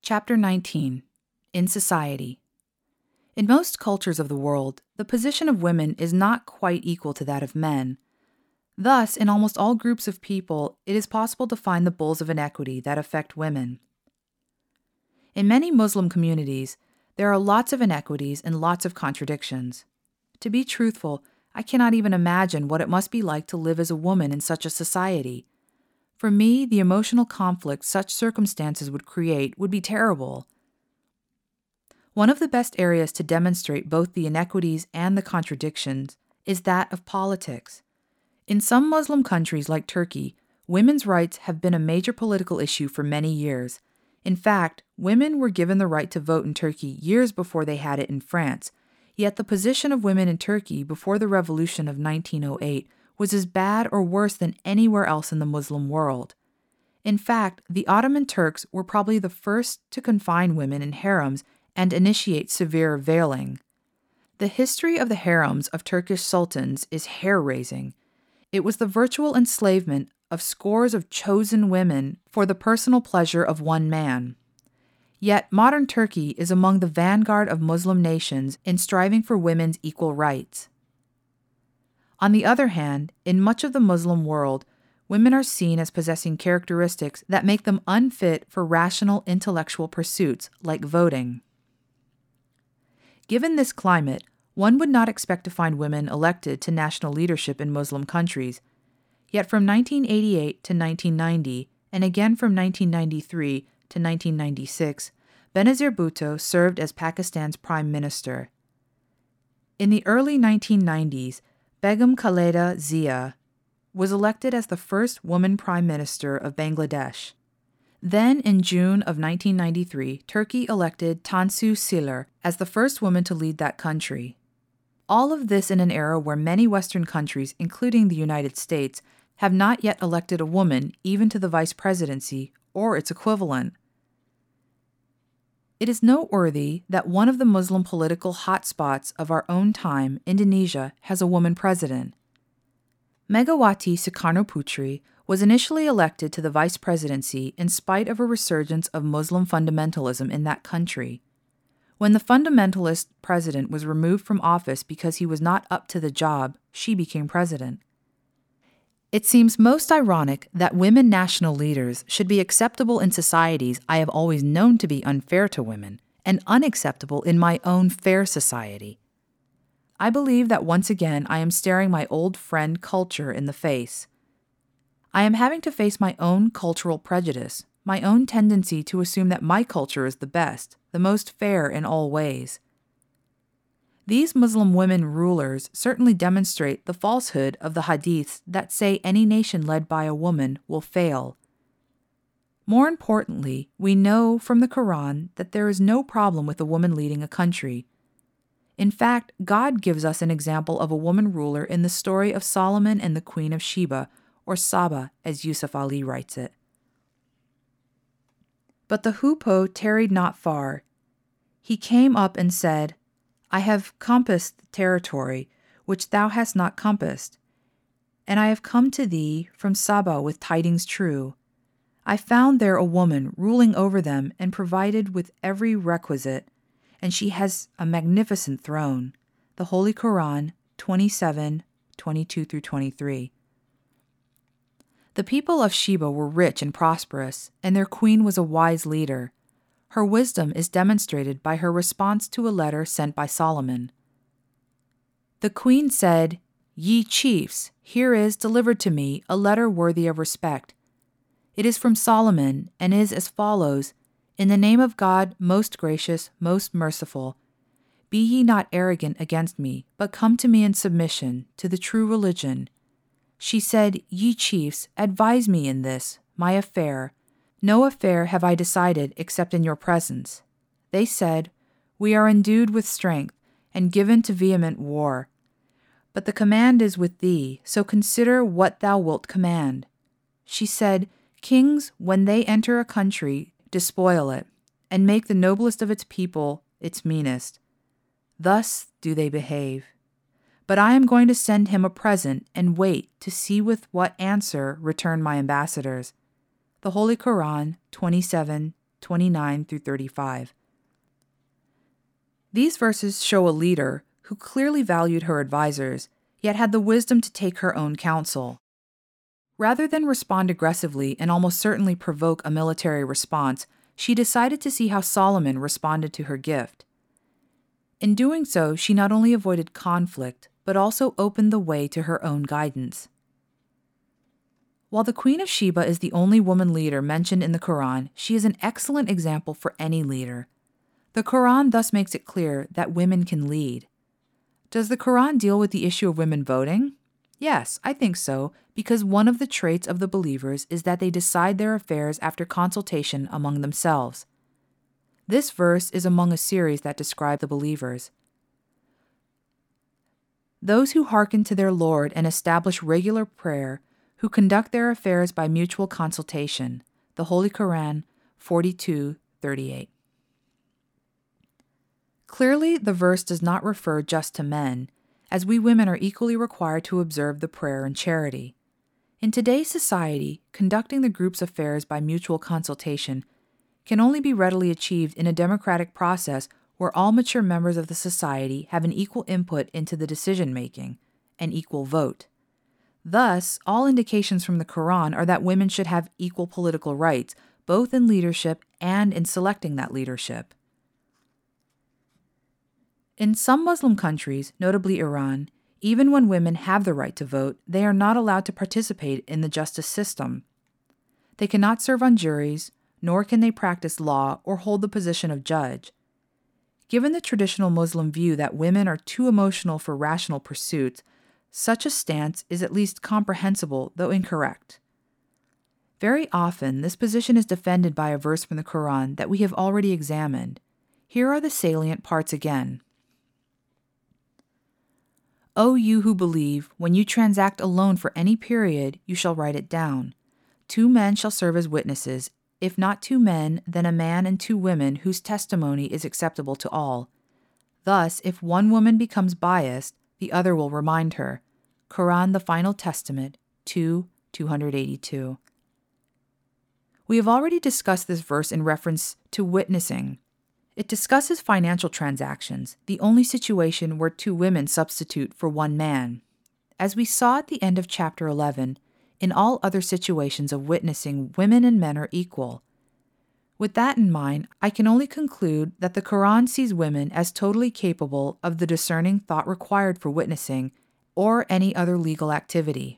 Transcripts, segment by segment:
Chapter 19. In Society. In most cultures of the world, the position of women is not quite equal to that of men. Thus, in almost all groups of people, it is possible to find the bulls of inequity that affect women. In many Muslim communities, there are lots of inequities and lots of contradictions. To be truthful, I cannot even imagine what it must be like to live as a woman in such a society. For me, the emotional conflict such circumstances would create would be terrible. One of the best areas to demonstrate both the inequities and the contradictions is that of politics. In some Muslim countries like Turkey, women's rights have been a major political issue for many years. In fact, women were given the right to vote in Turkey years before they had it in France, yet the position of women in Turkey before the revolution of 1908 was as bad or worse than anywhere else in the Muslim world. In fact, the Ottoman Turks were probably the first to confine women in harems and initiate severe veiling. The history of the harems of Turkish sultans is hair-raising. It was the virtual enslavement of scores of chosen women for the personal pleasure of one man. Yet modern Turkey is among the vanguard of Muslim nations in striving for women's equal rights. On the other hand, in much of the Muslim world, women are seen as possessing characteristics that make them unfit for rational intellectual pursuits like voting. Given this climate, one would not expect to find women elected to national leadership in Muslim countries. Yet from 1988 to 1990, and again from 1993 to 1996, Benazir Bhutto served as Pakistan's prime minister. In the early 1990s, Begum Khaleda Zia was elected as the first woman prime minister of Bangladesh. Then, in June of 1993, Turkey elected Tansu Çiller as the first woman to lead that country. All of this in an era where many Western countries, including the United States, have not yet elected a woman even to the vice presidency or its equivalent. It is noteworthy that one of the Muslim political hotspots of our own time, Indonesia, has a woman president. Megawati Soekarno-Putri was initially elected to the vice presidency in spite of a resurgence of Muslim fundamentalism in that country. When the fundamentalist president was removed from office because he was not up to the job, she became president. It seems most ironic that women national leaders should be acceptable in societies I have always known to be unfair to women, and unacceptable in my own fair society. I believe that once again I am staring my old friend culture in the face. I am having to face my own cultural prejudice, my own tendency to assume that my culture is the best, the most fair in all ways. These Muslim women rulers certainly demonstrate the falsehood of the hadiths that say any nation led by a woman will fail. More importantly, we know from the Quran that there is no problem with a woman leading a country. In fact, God gives us an example of a woman ruler in the story of Solomon and the Queen of Sheba, or Saba, as Yusuf Ali writes it. But the hoopoe tarried not far. He came up and said, I have compassed the territory which thou hast not compassed, and I have come to thee from Saba with tidings true. I found there a woman ruling over them and provided with every requisite, and she has a magnificent throne. The Holy Quran 27:22-23. The people of Sheba were rich and prosperous, and their queen was a wise leader. Her wisdom is demonstrated by her response to a letter sent by Solomon. The queen said, Ye chiefs, here is delivered to me a letter worthy of respect. It is from Solomon, and is as follows, In the name of God, most gracious, most merciful, be ye not arrogant against me, but come to me in submission to the true religion. She said, Ye chiefs, advise me in this, my affair. No affair have I decided except in your presence. They said, We are endued with strength, and given to vehement war. But the command is with thee, so consider what thou wilt command. She said, Kings, when they enter a country, despoil it, and make the noblest of its people its meanest. Thus do they behave. But I am going to send him a present and wait to see with what answer return my ambassadors. The Holy Quran 27, 29 through 35. These verses show a leader who clearly valued her advisors, yet had the wisdom to take her own counsel. Rather than respond aggressively and almost certainly provoke a military response, she decided to see how Solomon responded to her gift. In doing so, she not only avoided conflict, but also opened the way to her own guidance. While the Queen of Sheba is the only woman leader mentioned in the Quran, she is an excellent example for any leader. The Quran thus makes it clear that women can lead. Does the Quran deal with the issue of women voting? Yes, I think so, because one of the traits of the believers is that they decide their affairs after consultation among themselves. This verse is among a series that describe the believers. Those who hearken to their Lord and establish regular prayer, who conduct their affairs by mutual consultation. The Holy Quran 42:38. Clearly, the verse does not refer just to men, as we women are equally required to observe the prayer and charity. In today's society, conducting the group's affairs by mutual consultation can only be readily achieved in a democratic process where all mature members of the society have an equal input into the decision-making, an equal vote. Thus, all indications from the Quran are that women should have equal political rights, both in leadership and in selecting that leadership. In some Muslim countries, notably Iran, even when women have the right to vote, they are not allowed to participate in the justice system. They cannot serve on juries, nor can they practice law or hold the position of judge. Given the traditional Muslim view that women are too emotional for rational pursuits, such a stance is at least comprehensible, though incorrect. Very often, this position is defended by a verse from the Quran that we have already examined. Here are the salient parts again. O you who believe, when you transact a loan for any period, you shall write it down. 2 men shall serve as witnesses, if not 2 men, then a man and 2 women whose testimony is acceptable to all. Thus, if one woman becomes biased, the other will remind her. Quran, the Final Testament, 2:282. We have already discussed this verse in reference to witnessing. It discusses financial transactions, the only situation where 2 women substitute for 1 man. As we saw at the end of chapter 11, in all other situations of witnessing, women and men are equal. With that in mind, I can only conclude that the Quran sees women as totally capable of the discerning thought required for witnessing or any other legal activity.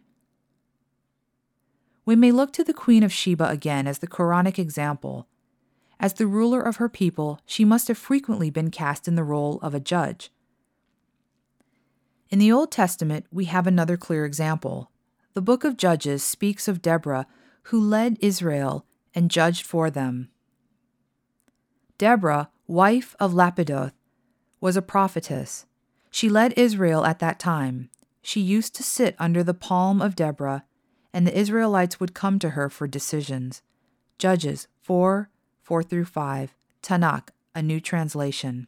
We may look to the Queen of Sheba again as the Quranic example. As the ruler of her people, she must have frequently been cast in the role of a judge. In the Old Testament, we have another clear example. The book of Judges speaks of Deborah, who led Israel and judged for them. Deborah, wife of Lapidoth, was a prophetess. She led Israel at that time. She used to sit under the palm of Deborah, and the Israelites would come to her for decisions. Judges 4:4-5, Tanakh, a new translation.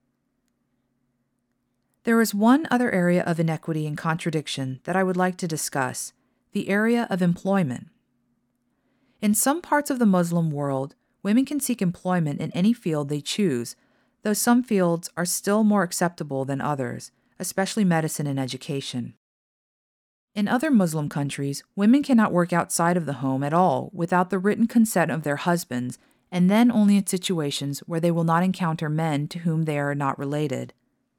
There is one other area of inequity and contradiction that I would like to discuss, the area of employment. In some parts of the Muslim world, women can seek employment in any field they choose, though some fields are still more acceptable than others, especially medicine and education. In other Muslim countries, women cannot work outside of the home at all without the written consent of their husbands, and then only in situations where they will not encounter men to whom they are not related.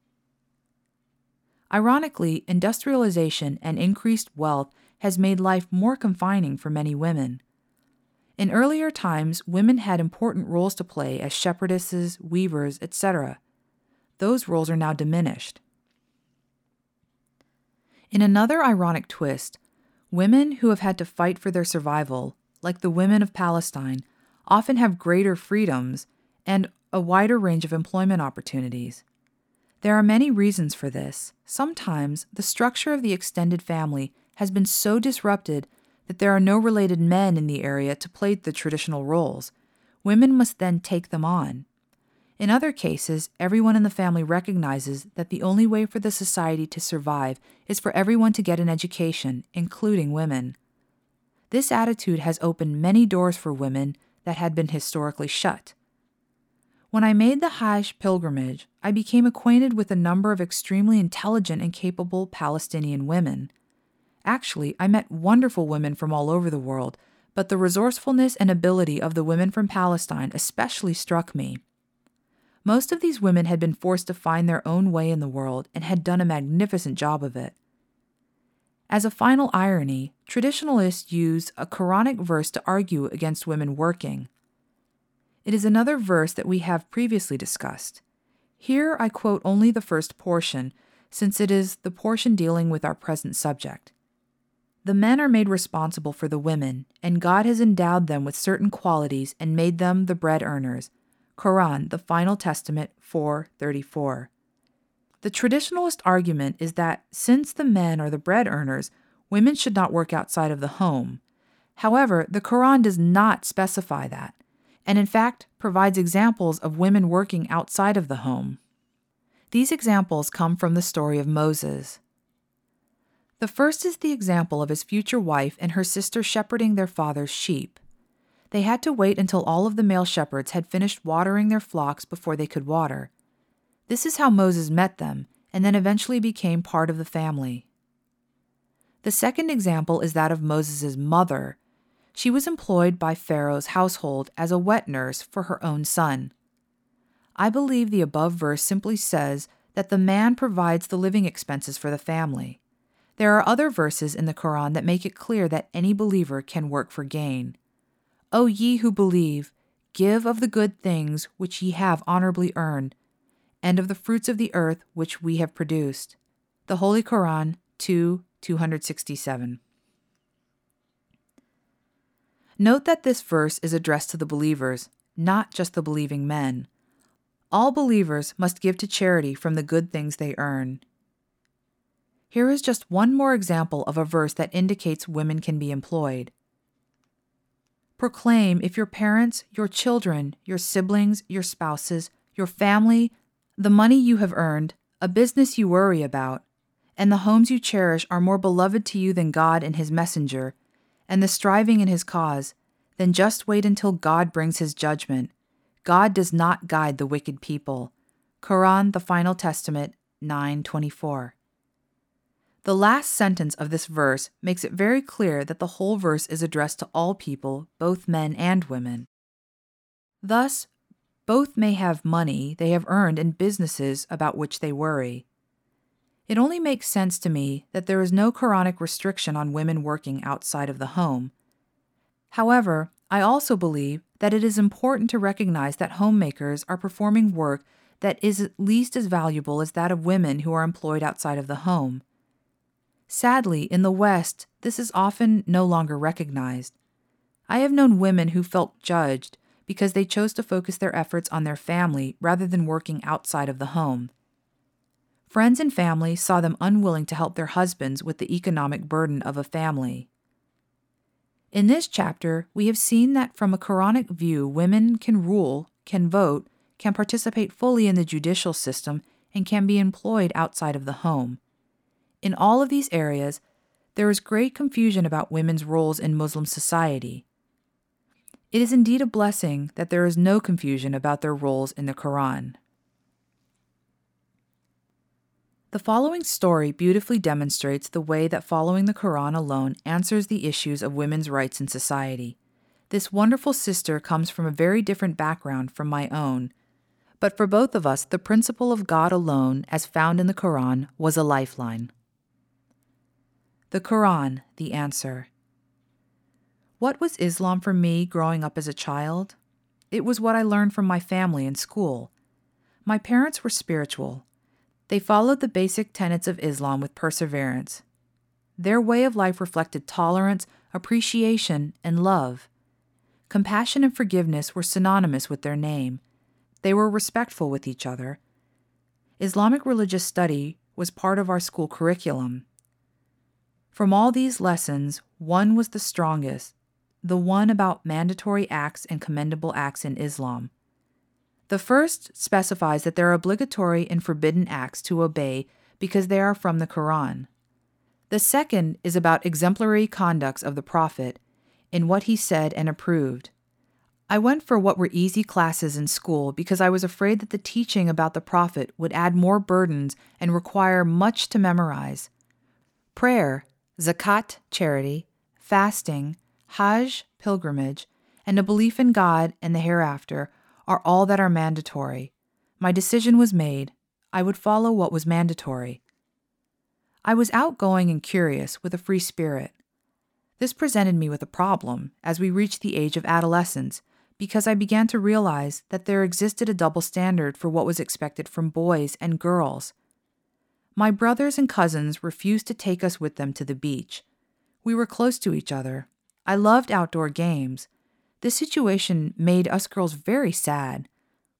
Ironically, industrialization and increased wealth has made life more confining for many women. In earlier times, women had important roles to play as shepherdesses, weavers, etc. Those roles are now diminished. In another ironic twist, women who have had to fight for their survival, like the women of Palestine, often have greater freedoms and a wider range of employment opportunities. There are many reasons for this. Sometimes, the structure of the extended family has been so disrupted that there are no related men in the area to play the traditional roles. Women must then take them on. In other cases, everyone in the family recognizes that the only way for the society to survive is for everyone to get an education, including women. This attitude has opened many doors for women that had been historically shut. When I made the Hajj pilgrimage, I became acquainted with a number of extremely intelligent and capable Palestinian women. Actually, I met wonderful women from all over the world, but the resourcefulness and ability of the women from Palestine especially struck me. Most of these women had been forced to find their own way in the world and had done a magnificent job of it. As a final irony, traditionalists use a Quranic verse to argue against women working. It is another verse that we have previously discussed. Here I quote only the first portion, since it is the portion dealing with our present subject. The men are made responsible for the women, and God has endowed them with certain qualities and made them the bread earners. Quran, the Final Testament 4:34. The traditionalist argument is that since the men are the bread earners, women should not work outside of the home. However, the Quran does not specify that, and in fact provides examples of women working outside of the home. These examples come from the story of Moses. The first is the example of his future wife and her sister shepherding their father's sheep. They had to wait until all of the male shepherds had finished watering their flocks before they could water. This is how Moses met them, and then eventually became part of the family. The second example is that of Moses' mother. She was employed by Pharaoh's household as a wet nurse for her own son. I believe the above verse simply says that the man provides the living expenses for the family. There are other verses in the Quran that make it clear that any believer can work for gain. O ye who believe, give of the good things which ye have honorably earned, and of the fruits of the earth which we have produced. The Holy Quran 2:267. Note that this verse is addressed to the believers, not just the believing men. All believers must give to charity from the good things they earn. Here is just one more example of a verse that indicates women can be employed. Proclaim if your parents, your children, your siblings, your spouses, your family, the money you have earned, a business you worry about, and the homes you cherish are more beloved to you than God and His messenger, and the striving in His cause, then just wait until God brings His judgment. God does not guide the wicked people. Quran, the Final Testament 9:24. The last sentence of this verse makes it very clear that the whole verse is addressed to all people, both men and women. Thus, both may have money they have earned in businesses about which they worry. It only makes sense to me that there is no Quranic restriction on women working outside of the home. However, I also believe that it is important to recognize that homemakers are performing work that is at least as valuable as that of women who are employed outside of the home. Sadly, in the West, this is often no longer recognized. I have known women who felt judged because they chose to focus their efforts on their family rather than working outside of the home. Friends and family saw them unwilling to help their husbands with the economic burden of a family. In this chapter, we have seen that from a Quranic view, women can rule, can vote, can participate fully in the judicial system, and can be employed outside of the home. In all of these areas, there is great confusion about women's roles in Muslim society. It is indeed a blessing that there is no confusion about their roles in the Quran. The following story beautifully demonstrates the way that following the Quran alone answers the issues of women's rights in society. This wonderful sister comes from a very different background from my own, but for both of us, the principle of God alone, as found in the Quran, was a lifeline. The Quran, the answer. What was Islam for me growing up as a child? It was what I learned from my family and school. My parents were spiritual. They followed the basic tenets of Islam with perseverance. Their way of life reflected tolerance, appreciation, and love. Compassion and forgiveness were synonymous with their name. They were respectful with each other. Islamic religious study was part of our school curriculum. From all these lessons, one was the strongest, the one about mandatory acts and commendable acts in Islam. The first specifies that there are obligatory and forbidden acts to obey because they are from the Quran. The second is about exemplary conducts of the Prophet in what he said and approved. I went for what were easy classes in school because I was afraid that the teaching about the Prophet would add more burdens and require much to memorize. Prayer, zakat, charity, fasting, hajj, pilgrimage, and a belief in God and the hereafter are all that are mandatory. My decision was made. I would follow what was mandatory. I was outgoing and curious with a free spirit. This presented me with a problem as we reached the age of adolescence because I began to realize that there existed a double standard for what was expected from boys and girls. My brothers and cousins refused to take us with them to the beach. We were close to each other. I loved outdoor games. This situation made us girls very sad.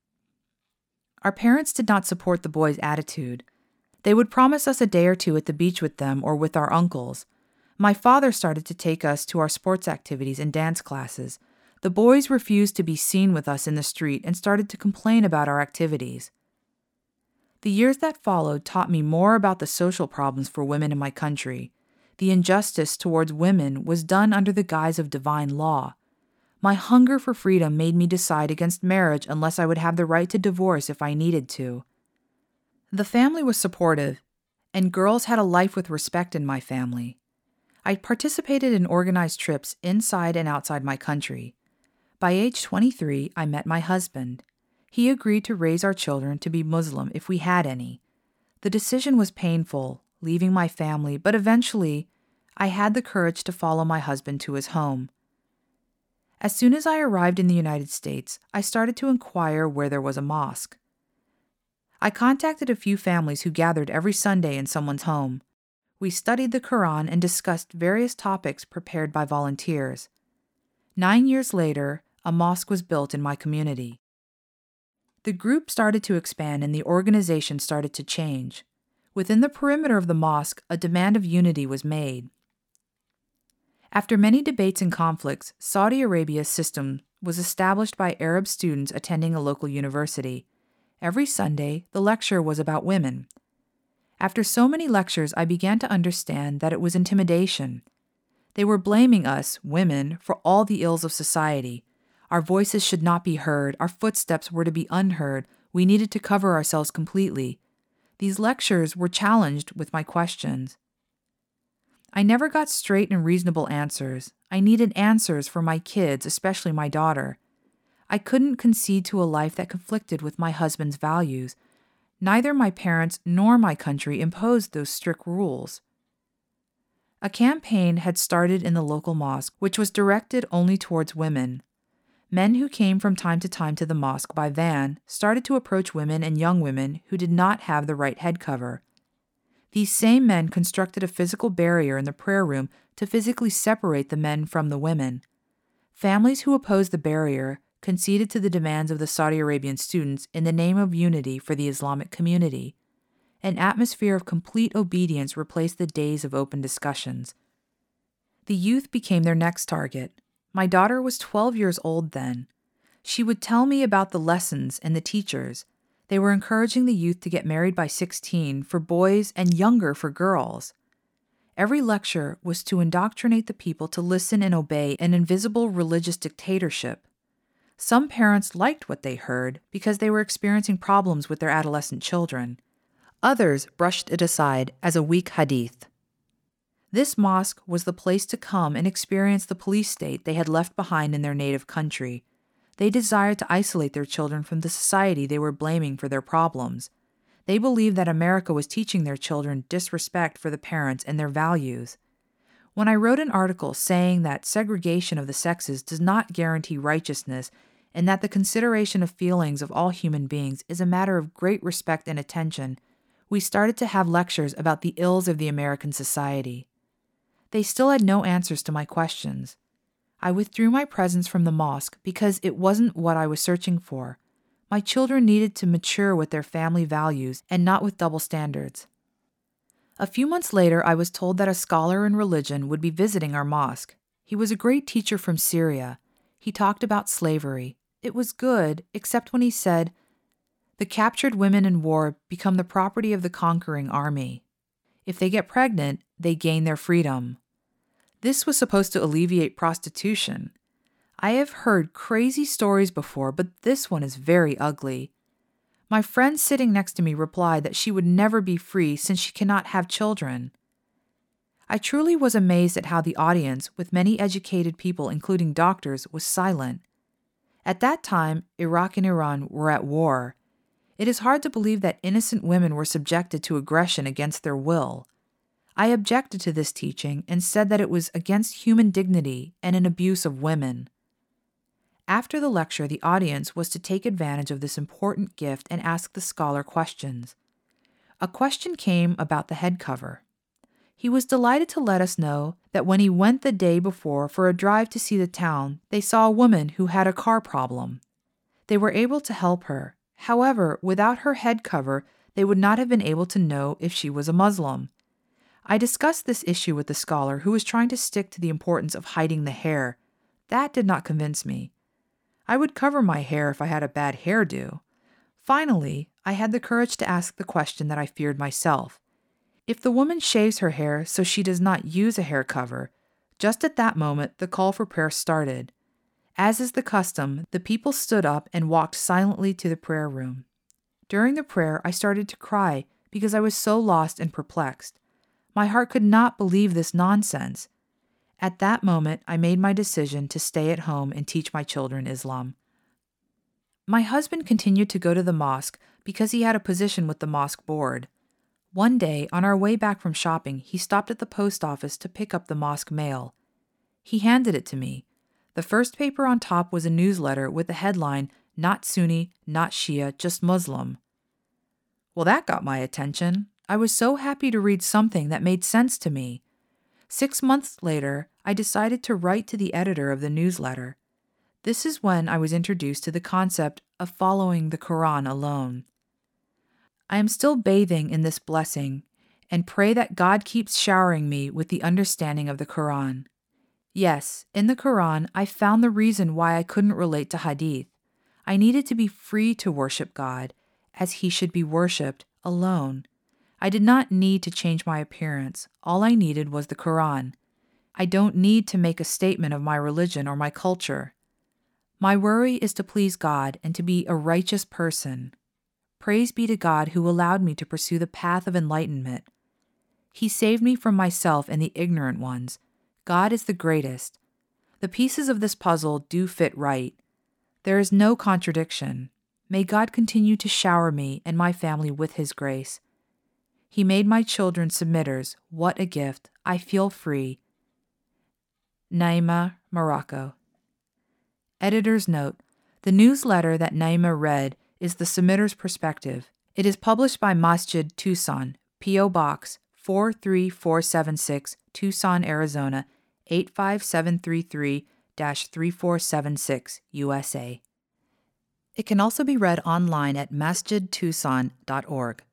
Our parents did not support the boys' attitude. They would promise us a day or two at the beach with them or with our uncles. My father started to take us to our sports activities and dance classes. The boys refused to be seen with us in the street and started to complain about our activities. The years that followed taught me more about the social problems for women in my country. The injustice towards women was done under the guise of divine law. My hunger for freedom made me decide against marriage unless I would have the right to divorce if I needed to. The family was supportive, and girls had a life with respect in my family. I participated in organized trips inside and outside my country. By age 23, I met my husband. He agreed to raise our children to be Muslim if we had any. The decision was painful, leaving my family, but eventually, I had the courage to follow my husband to his home. As soon as I arrived in the United States, I started to inquire where there was a mosque. I contacted a few families who gathered every Sunday in someone's home. We studied the Quran and discussed various topics prepared by volunteers. 9 years later, a mosque was built in my community. The group started to expand and the organization started to change. Within the perimeter of the mosque, a demand of unity was made. After many debates and conflicts, Saudi Arabia's system was established by Arab students attending a local university. Every Sunday, the lecture was about women. After so many lectures, I began to understand that it was intimidation. They were blaming us, women, for all the ills of society. Our voices should not be heard, our footsteps were to be unheard, we needed to cover ourselves completely. These lectures were challenged with my questions. I never got straight and reasonable answers. I needed answers for my kids, especially my daughter. I couldn't concede to a life that conflicted with my husband's values. Neither my parents nor my country imposed those strict rules. A campaign had started in the local mosque, which was directed only towards women. Men who came from time to the mosque by van started to approach women and young women who did not have the right head cover. These same men constructed a physical barrier in the prayer room to physically separate the men from the women. Families who opposed the barrier conceded to the demands of the Saudi Arabian students in the name of unity for the Islamic community. An atmosphere of complete obedience replaced the days of open discussions. The youth became their next target. My daughter was 12 years old then. She would tell me about the lessons and the teachers. They were encouraging the youth to get married by 16 for boys and younger for girls. Every lecture was to indoctrinate the people to listen and obey an invisible religious dictatorship. Some parents liked what they heard because they were experiencing problems with their adolescent children. Others brushed it aside as a weak hadith. This mosque was the place to come and experience the police state they had left behind in their native country. They desired to isolate their children from the society they were blaming for their problems. They believed that America was teaching their children disrespect for the parents and their values. When I wrote an article saying that segregation of the sexes does not guarantee righteousness and that the consideration of feelings of all human beings is a matter of great respect and attention, we started to have lectures about the ills of the American society. They still had no answers to my questions. I withdrew my presence from the mosque because it wasn't what I was searching for. My children needed to mature with their family values and not with double standards. A few months later, I was told that a scholar in religion would be visiting our mosque. He was a great teacher from Syria. He talked about slavery. It was good, except when he said, "The captured women in war become the property of the conquering army. If they get pregnant, they gain their freedom." This was supposed to alleviate prostitution. I have heard crazy stories before, but this one is very ugly. My friend sitting next to me replied that she would never be free since she cannot have children. I truly was amazed at how the audience, with many educated people including doctors, was silent. At that time, Iraq and Iran were at war. It is hard to believe that innocent women were subjected to aggression against their will. I objected to this teaching and said that it was against human dignity and an abuse of women. After the lecture, the audience was to take advantage of this important gift and ask the scholar questions. A question came about the head cover. He was delighted to let us know that when he went the day before for a drive to see the town, they saw a woman who had a car problem. They were able to help her. However, without her head cover, they would not have been able to know if she was a Muslim. I discussed this issue with the scholar, who was trying to stick to the importance of hiding the hair. That did not convince me. I would cover my hair if I had a bad hairdo. Finally, I had the courage to ask the question that I feared myself. If the woman shaves her hair so she does not use a hair cover, just at that moment the call for prayer started. As is the custom, the people stood up and walked silently to the prayer room. During the prayer, I started to cry because I was so lost and perplexed. My heart could not believe this nonsense. At that moment, I made my decision to stay at home and teach my children Islam. My husband continued to go to the mosque because he had a position with the mosque board. One day, on our way back from shopping, he stopped at the post office to pick up the mosque mail. He handed it to me. The first paper on top was a newsletter with the headline, "Not Sunni, not Shia, just Muslim." Well, that got my attention. I was so happy to read something that made sense to me. 6 months later, I decided to write to the editor of the newsletter. This is when I was introduced to the concept of following the Quran alone. I am still bathing in this blessing and pray that God keeps showering me with the understanding of the Quran. Yes, in the Quran, I found the reason why I couldn't relate to Hadith. I needed to be free to worship God, as He should be worshipped, alone. I did not need to change my appearance. All I needed was the Quran. I don't need to make a statement of my religion or my culture. My worry is to please God and to be a righteous person. Praise be to God who allowed me to pursue the path of enlightenment. He saved me from myself and the ignorant ones. God is the greatest. The pieces of this puzzle do fit right. There is no contradiction. May God continue to shower me and my family with His grace. He made my children submitters. What a gift. I feel free. Naima, Morocco. Editor's note: the newsletter that Naima read is the Submitter's Perspective. It is published by Masjid Tucson, P.O. Box 43476, Tucson, Arizona 85733-3476, USA. It can also be read online at masjidtucson.org.